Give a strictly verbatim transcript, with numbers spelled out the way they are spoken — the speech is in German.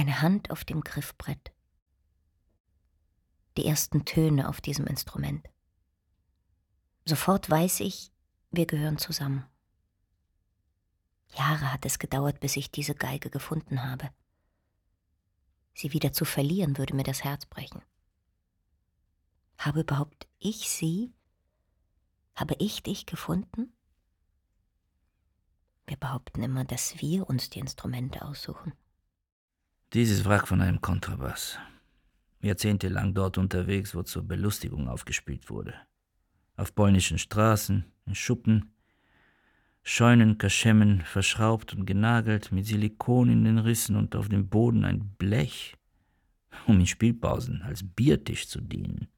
Meine Hand auf dem Griffbrett. Die ersten Töne auf diesem Instrument. Sofort weiß ich, wir gehören zusammen. Jahre hat es gedauert, bis ich diese Geige gefunden habe. Sie wieder zu verlieren, würde mir das Herz brechen. Habe überhaupt ich sie? Habe ich dich gefunden? Wir behaupten immer, dass wir uns die Instrumente aussuchen. Dieses Wrack von einem Kontrabass. Jahrzehntelang dort unterwegs, wo zur Belustigung aufgespielt wurde. Auf polnischen Straßen, in Schuppen, Scheunen, Kaschemmen, verschraubt und genagelt, mit Silikon in den Rissen und auf dem Boden ein Blech, um in Spielpausen als Biertisch zu dienen.